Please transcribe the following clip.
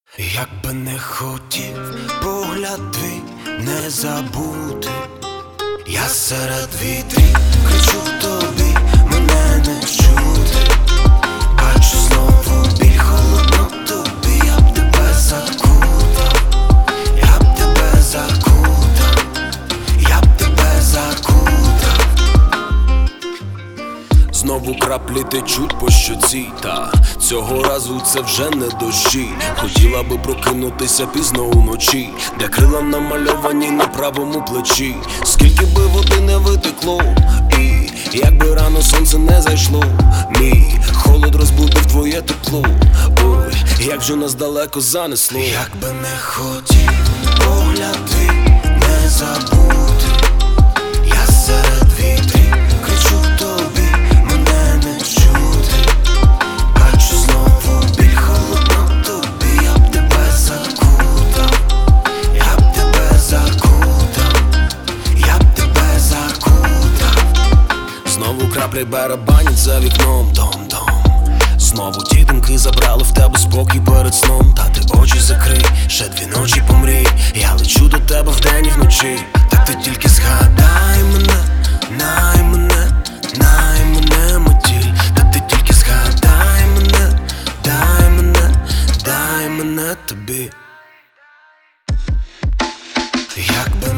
Як би не хотів погляд твій не забути, я серед вітрів кричу тобі, мене не чути. Бачу знову біль холодно тобі, я б тебе закутав, я б тебе закутав, я б тебе закутав. Знову краплі течуть по щоці, та цього разу це вже не дощі. Хотіла би прокинутися пізно уночі, де крила намальовані на правому плечі. Скільки би води не витекло, і якби рано сонце не зайшло, мій холод розбудив твоє тепло. Ой, як же нас далеко занесло. Як би не хотів погляд твій не забути, я серед вітрів кричу тобі, мене не чути. Бачу знову біль холодно тобі, я б тебе закутав, я б тебе закутав, я б тебе закутав. Знову краплі барабанять за вікном, дом-дом. Знову ті думки забрали в тебе спокій перед сном. Та ти очі закрий, ще 2 ночі помрій. Я лечу до тебе вдень і вночі. Та ти тільки згадай мене, най мене мотіль. Та ти тільки згадай мене, дай мене тобі. Як би